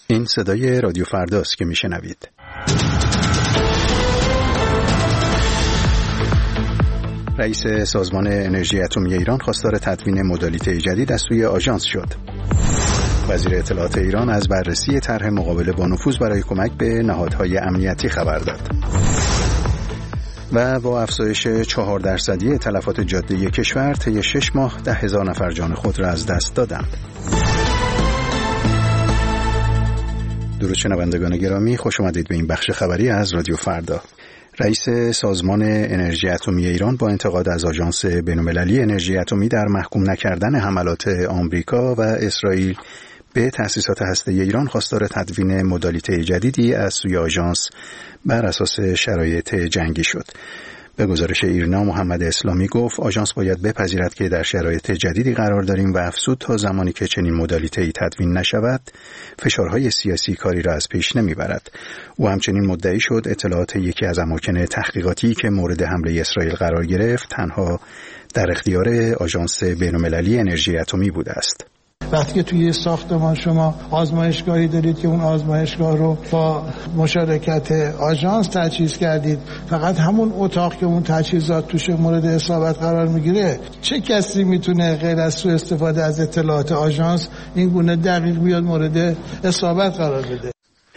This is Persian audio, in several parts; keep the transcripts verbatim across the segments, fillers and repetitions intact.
این صدای رادیو فرداست که میشنوید. رئیس سازمان انرژی اتمی ایران خواستار تدوین مدالیته جدید از سوی آژانس شد. وزیر اطلاعات ایران از بررسی طرح مقابله با نفوذ برای کمک به نهادهای امنیتی خبر داد. و با افزایش چهار درصدی تلفات جاده کشور طی شش ماه ده هزار نفر جان خود را از دست دادند. درود شنوندگان گرامی، خوش آمدید به این بخش خبری از رادیو فردا. رئیس سازمان انرژی اتمی ایران با انتقاد از آژانس بین‌المللی انرژی اتمی در محکوم نکردن حملات آمریکا و اسرائیل به تأسیسات هسته‌ای ایران خواستار تدوین مدالیته جدیدی از سوی آژانس بر اساس شرایط جنگی شد. به گزارش ایرنا، محمد اسلامی گفت آژانس باید بپذیرد که در شرایط جدیدی قرار داریم و افزود تا زمانی که چنین مدالیته‌ای تدوین نشود فشارهای سیاسی کاری را از پیش نمیبرد. او همچنین مدعی شد اطلاعات یکی از اماکن تحقیقاتی که مورد حمله اسرائیل قرار گرفت تنها در اختیار آژانس بین‌المللی انرژی اتمی بوده است. وقتی که توی ساختمان شما آزمایشگاهی دارید که اون آزمایشگاه رو با مشارکت آژانس تجهیز کردید، فقط همون اتاق که اون تجهیزات توش مورد اصابت قرار میگیره، چه کسی میتونه غیر از سوء استفاده از اطلاعات آژانس این گونه دقیق بیاد مورد اصابت قرار بده؟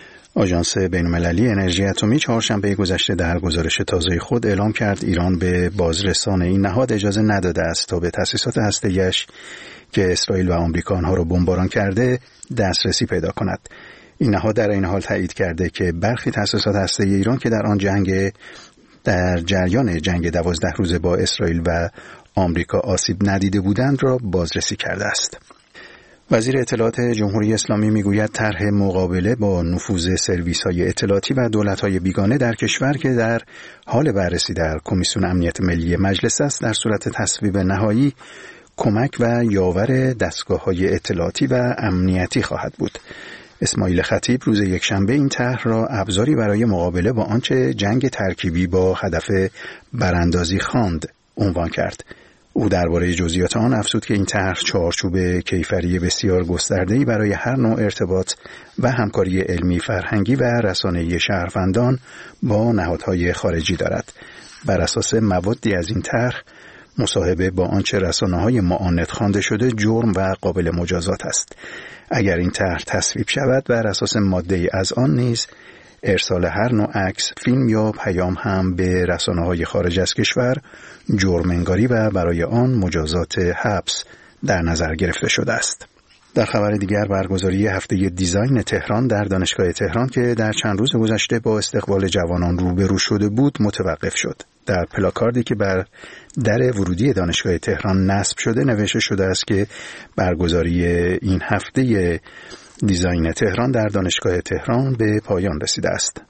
آژانس بین‌المللی انرژی اتمی چهارشنبه گذشته در گزارش تازه خود اعلام کرد ایران به بازرسان این نهاد اجازه نداده است تا به تأسیسات هسته‌ایش که اسرائیل و آمریکا آنها را بمباران کرده دسترسی پیدا کند. این نهاد در این حال تایید کرده که برخی تأسیسات هسته‌ای ایران که در آن جنگ در جریان جنگ دوازده روزه با اسرائیل و آمریکا آسیب ندیده بودند را بازرسی کرده است. وزیر اطلاعات جمهوری اسلامی میگوید طرح مقابله با نفوذ سرویس‌های اطلاعاتی و دولت‌های بیگانه در کشور که در حال بررسی در کمیسیون امنیت ملی مجلس است در صورت تصویب نهایی کمک و یاور دستگاه‌های اطلاعاتی و امنیتی خواهد بود. اسماعیل خطیب روز یکشنبه این طرح را ابزاری برای مقابله با آنچه جنگ ترکیبی با هدف براندازی خواند عنوان کرد. او درباره جزئیات آن افزود که این طرح چارچوب کیفری بسیار گسترده‌ای برای هر نوع ارتباط و همکاری علمی، فرهنگی و رسانه‌ای شهروندان با نهادهای خارجی دارد. بر اساس موادی از این طرح مصاحبه با آنچه رسانه‌های معاند خوانده شده جرم و قابل مجازات است. اگر این طرح تصویب شود بر اساس ماده‌ای از آن نیز ارسال هر نوع عکس، فیلم یا پیام هم به رسانه‌های خارج از کشور جرم انگاری و برای آن مجازات حبس در نظر گرفته شده است. در خبر دیگر برگزاری هفته دیزاین تهران در دانشگاه تهران که در چند روز گذشته با استقبال جوانان روبرو شده بود متوقف شد. در پلاکاردی که بر در ورودی دانشگاه تهران نصب شده نوشته شده است که برگزاری این هفته دیزاین تهران در دانشگاه تهران به پایان رسیده است.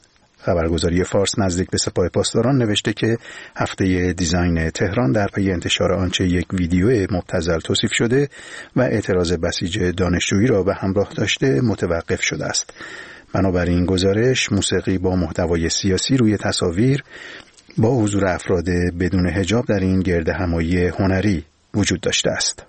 خبرگزاری فارس نزدیک به سپاه پاسداران نوشته که هفته دیزاین تهران در پی انتشار آنچه یک ویدیو مبتذل توصیف شده و اعتراض بسیج دانشجویی را به همراه داشته متوقف شده است. بنابراین گزارش موسیقی با محتوای سیاسی روی تصاویر با حضور افراد بدون حجاب در این گردهمایی هنری وجود داشته است.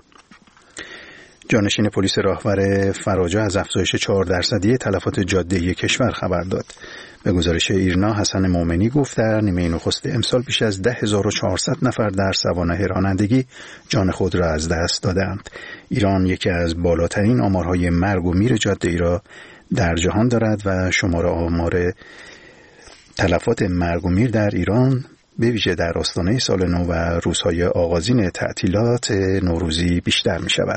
جانشین پلیس راهور فراجا از افزایش چهار درصدی تلفات جاده‌ای کشور خبر داد. به گزارش ایرنا، حسن مومنی گفت در نیمه نخست امسال بیش از ده هزار و چهارصد نفر در سوانح رانندگی جان خود را از دست دادند. ایران یکی از بالاترین آمارهای مرگ و میر جاده‌ای را در جهان دارد و شمار آمار تلفات مرگ و میر در ایران به ویژه در آستانه سال نو و روزهای آغازین تعطیلات نوروزی بیشتر می شود.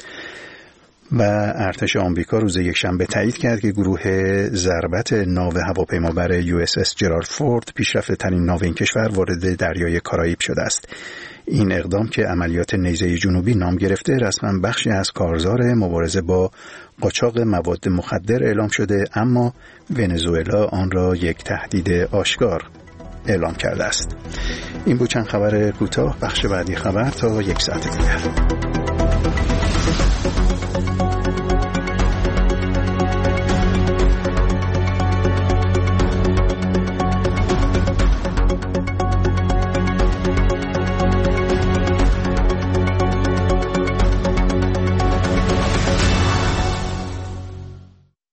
و ارتش آمریکا روز یکشنبه تایید کرد که گروه ضربت ناو هواپیمابر یو اس اس جرالد فورد پیشرفته ترین ناو این کشور وارد دریای کارائیب شده است. این اقدام که عملیات نیزه جنوبی نام گرفته رسما بخشی از کارزار مبارزه با قاچاق مواد مخدر اعلام شده، اما ونزوئلا آن را یک تهدید آشکار اعلام کرده است. این بود چند خبر کوتاه. بخش بعدی خبر تا یک ساعت دیگر.